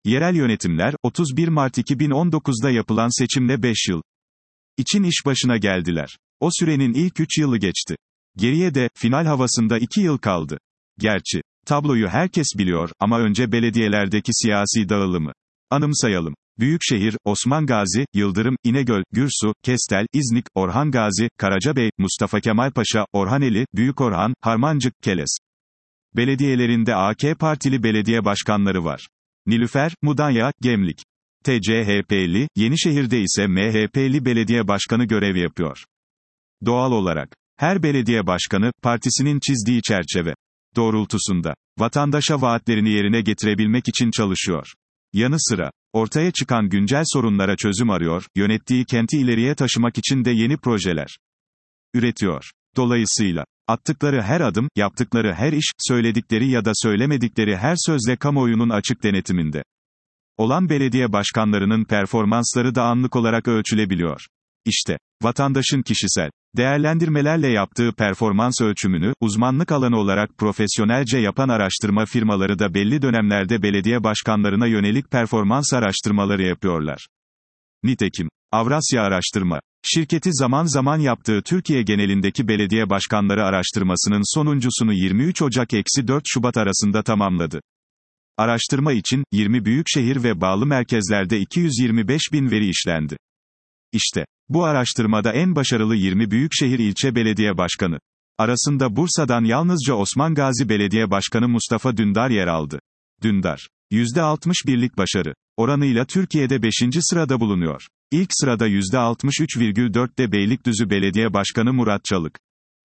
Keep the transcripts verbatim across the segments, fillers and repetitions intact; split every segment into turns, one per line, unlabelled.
Yerel yönetimler, otuz bir Mart iki bin on dokuz'da yapılan seçimle beş yıl için iş başına geldiler. O sürenin ilk üç yılı geçti. Geriye de, final havasında iki yıl kaldı. Gerçi, tabloyu herkes biliyor, ama önce belediyelerdeki siyasi dağılımı anımsayalım. Büyükşehir, Osman Gazi, Yıldırım, İnegöl, Gürsu, Kestel, İznik, Orhan Gazi, Karacabey, Mustafa Kemal Paşa, Orhaneli, Büyükorhan, Harmancık, Keles. Belediyelerinde A K Partili belediye başkanları var. Nilüfer, Mudanya, Gemlik. T C H P'li, Yenişehir'de ise M H P'li belediye başkanı görev yapıyor. Doğal olarak, her belediye başkanı, partisinin çizdiği çerçeve doğrultusunda, vatandaşa vaatlerini yerine getirebilmek için çalışıyor. Yanı sıra, ortaya çıkan güncel sorunlara çözüm arıyor, yönettiği kenti ileriye taşımak için de yeni projeler üretiyor. Dolayısıyla, attıkları her adım, yaptıkları her iş, söyledikleri ya da söylemedikleri her sözle kamuoyunun açık denetiminde olan belediye başkanlarının performansları da anlık olarak ölçülebiliyor. İşte, vatandaşın kişisel değerlendirmelerle yaptığı performans ölçümünü, uzmanlık alanı olarak profesyonelce yapan araştırma firmaları da belli dönemlerde belediye başkanlarına yönelik performans araştırmaları yapıyorlar. Nitekim, Avrasya Araştırma şirketi zaman zaman yaptığı Türkiye genelindeki belediye başkanları araştırmasının sonuncusunu yirmi üç Ocak - dört Şubat arasında tamamladı. Araştırma için, yirmi büyükşehir ve bağlı merkezlerde iki yüz yirmi beş bin veri işlendi. İşte, bu araştırmada en başarılı yirmi büyükşehir ilçe belediye başkanı arasında Bursa'dan yalnızca Osman Gazi Belediye Başkanı Mustafa Dündar yer aldı. Dündar, yüzde altmış birlik başarı oranıyla Türkiye'de beşinci sırada bulunuyor. İlk sırada yüzde altmış üç virgül dörtte Beylikdüzü Belediye Başkanı Murat Çalık.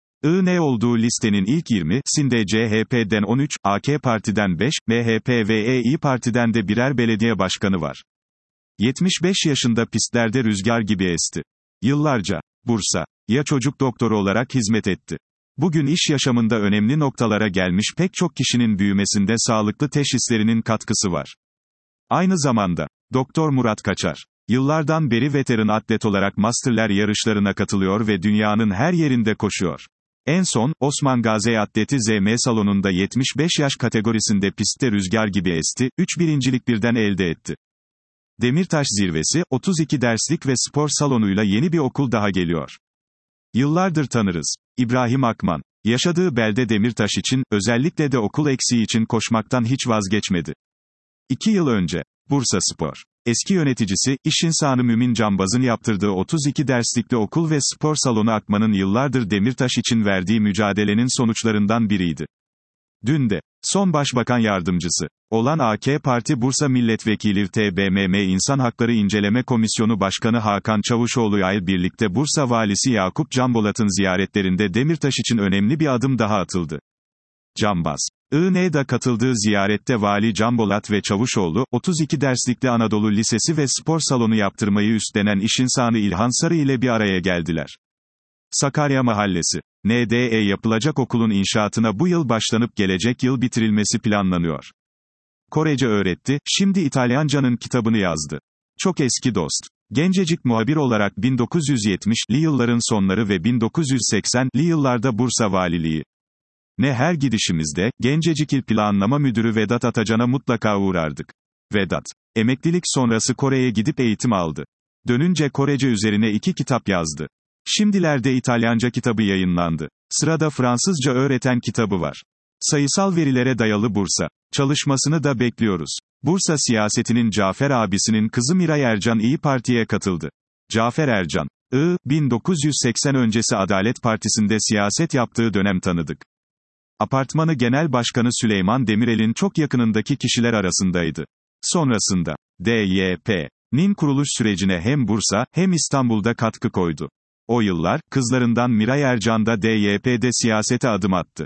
I N olduğu listenin ilk yirmisinde C H P'den on üç, A K Parti'den beş, M H P ve E İ Parti'den de birer belediye başkanı var. yetmiş beş yaşında pistlerde rüzgar gibi esti. Yıllarca, Bursa'ya çocuk doktoru olarak hizmet etti. Bugün iş yaşamında önemli noktalara gelmiş pek çok kişinin büyümesinde sağlıklı teşhislerinin katkısı var. Aynı zamanda, Doktor Murat Kaçar, yıllardan beri veteran atlet olarak masterler yarışlarına katılıyor ve dünyanın her yerinde koşuyor. En son, Osman Gazi Atleti Z M salonunda yetmiş beş yaş kategorisinde pistte rüzgar gibi esti, üç birincilik birden elde etti. Demirtaş zirvesi, otuz iki derslik ve spor salonuyla yeni bir okul daha geliyor. Yıllardır tanırız. İbrahim Akman, yaşadığı belde Demirtaş için, özellikle de okul eksiği için koşmaktan hiç vazgeçmedi. İki yıl önce, Bursaspor eski yöneticisi, iş insanı Mümin Cambaz'ın yaptırdığı otuz iki derslikli okul ve spor salonu Akman'ın yıllardır Demirtaş için verdiği mücadelenin sonuçlarından biriydi. Dün de, son başbakan yardımcısı olan A K Parti Bursa Milletvekili T B M M İnsan Hakları İnceleme Komisyonu Başkanı Hakan Çavuşoğlu ile birlikte Bursa Valisi Yakup Canbolat'ın ziyaretlerinde Demirtaş için önemli bir adım daha atıldı. Cambaz, I N'da katıldığı ziyarette Vali Canbolat ve Çavuşoğlu, otuz iki derslikli Anadolu Lisesi ve spor salonu yaptırmayı üstlenen iş insanı İlhan Sarı ile bir araya geldiler. Sakarya Mahallesi N D E yapılacak okulun inşaatına bu yıl başlanıp gelecek yıl bitirilmesi planlanıyor. Korece öğretti, şimdi İtalyancanın kitabını yazdı. Çok eski dost. Gencecik muhabir olarak bin dokuz yüz yetmişli yılların sonları ve bin dokuz yüz seksenli yıllarda Bursa Valiliği. Ne her gidişimizde, gencecik İl Planlama Müdürü Vedat Atacan'a mutlaka uğrardık. Vedat, emeklilik sonrası Kore'ye gidip eğitim aldı. Dönünce Korece üzerine iki kitap yazdı. Şimdilerde İtalyanca kitabı yayınlandı. Sırada Fransızca öğreten kitabı var. Sayısal verilere dayalı Bursa çalışmasını da bekliyoruz. Bursa siyasetinin Cafer abisinin kızı Miray Ercan İyi Parti'ye katıldı. Cafer Ercan, I, bin dokuz yüz seksen öncesi Adalet Partisi'nde siyaset yaptığı dönem tanıdık. Apartmanı Genel Başkanı Süleyman Demirel'in çok yakınındaki kişiler arasındaydı. Sonrasında, D Y P'nin kuruluş sürecine hem Bursa, hem İstanbul'da katkı koydu. O yıllar, kızlarından Miray Ercan da D Y P'de siyasete adım attı.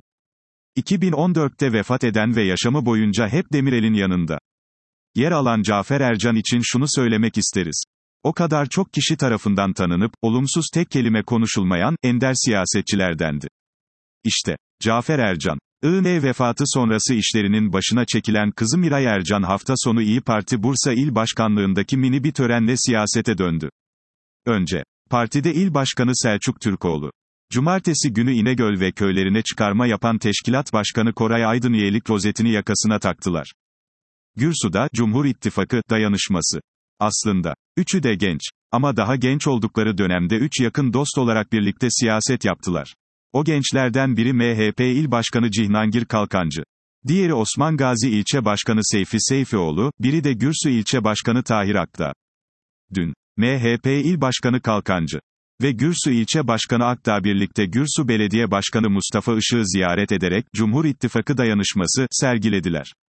iki bin on dörtte vefat eden ve yaşamı boyunca hep Demirel'in yanında yer alan Cafer Ercan için şunu söylemek isteriz. O kadar çok kişi tarafından tanınıp, olumsuz tek kelime konuşulmayan, ender siyasetçilerdendi. İşte, Cafer Ercan, I N vefatı sonrası işlerinin başına çekilen kızı Miray Ercan hafta sonu İyi Parti Bursa İl Başkanlığındaki mini bir törenle siyasete döndü. Önce, partide il başkanı Selçuk Türkoğlu. Cumartesi günü İnegöl ve köylerine çıkarma yapan teşkilat başkanı Koray Aydın üyelik rozetini yakasına taktılar. Gürsu'da, Cumhur İttifakı, dayanışması. Aslında, üçü de genç. Ama daha genç oldukları dönemde üç yakın dost olarak birlikte siyaset yaptılar. O gençlerden biri M H P İl Başkanı Cihnangir Kalkancı. Diğeri Osman Gazi İlçe Başkanı Seyfi Seyfioğlu, biri de Gürsu İlçe Başkanı Tahir Akdağ. Dün, M H P İl Başkanı Kalkancı ve Gürsu İlçe Başkanı Akdağ birlikte Gürsu Belediye Başkanı Mustafa Işık'ı ziyaret ederek, Cumhur İttifakı dayanışması, sergilediler.